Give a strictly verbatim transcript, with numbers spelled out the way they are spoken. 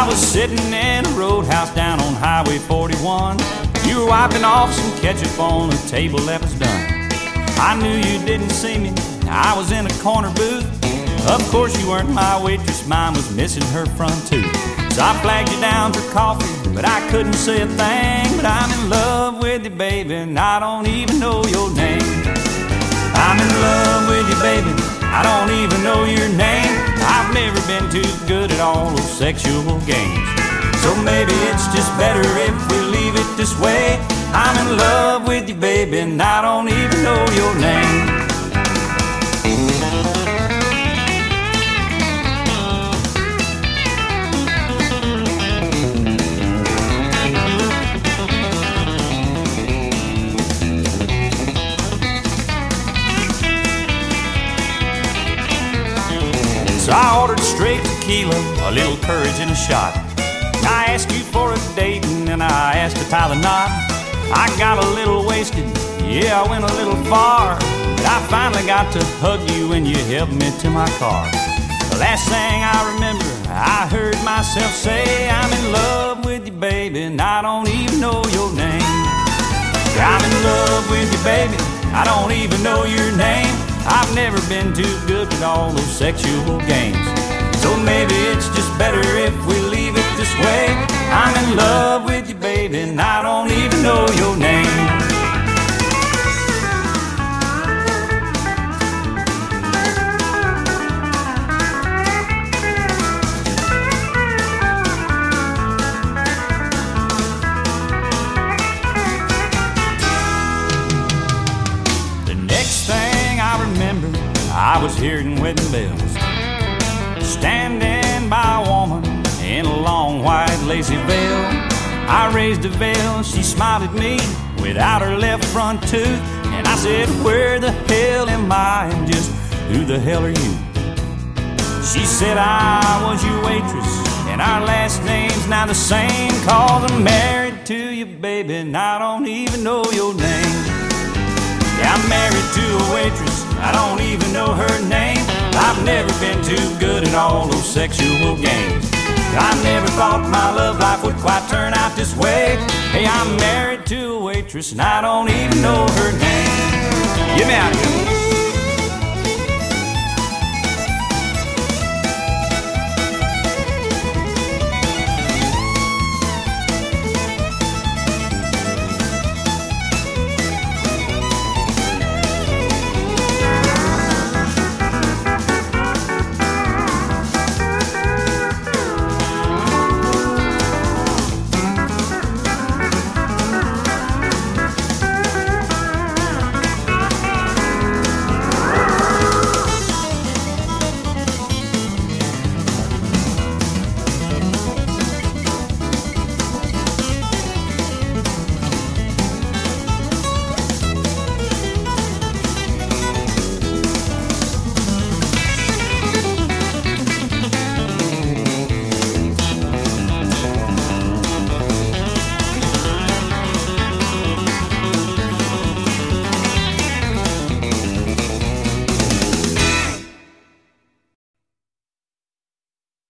was sitting in a roadhouse down on Highway forty-one. You were wiping off some ketchup on a table that was done. I knew you didn't see me, I was in a corner booth. Of course you weren't my waitress, mine was missing her front tooth. So I flagged you down for coffee, but I couldn't say a thing. But I'm in love with you, baby, and I don't even know your name. I'm in love with you, baby, I don't even know your name. I've never been too good at all those sexual games. So maybe it's just better if we leave it this way. I'm in love with you, baby, and I don't even know your name. So I ordered straight tequila, a little courage and a shot. I asked you for a date and then I asked to tie the knot. I got a little wasted, yeah, I went a little far. But I finally got to hug you when you helped me to my car. The last thing I remember, I heard myself say, I'm in love with you, baby, and I don't even know your name. I'm in love with you, baby, I don't even know your name. I've never been too good at all those sexual games. So maybe it's just better if we leave it this way. I'm in love with you, baby, and I don't even know your name. I was hearing wedding bells, standing by a woman in a long white lacy veil. I raised a veil, she smiled at me without her left front tooth. And I said, where the hell am I, and just who the hell are you? She said, I was your waitress, and our last name's now the same. 'Cause I'm married to you, baby, and I don't even know your name. Yeah, I'm married to a waitress, I don't even know her name. I've never been too good at all those sexual games. I never thought my love life would quite turn out this way. Hey, I'm married to a waitress and I don't even know her name. Get me out of here.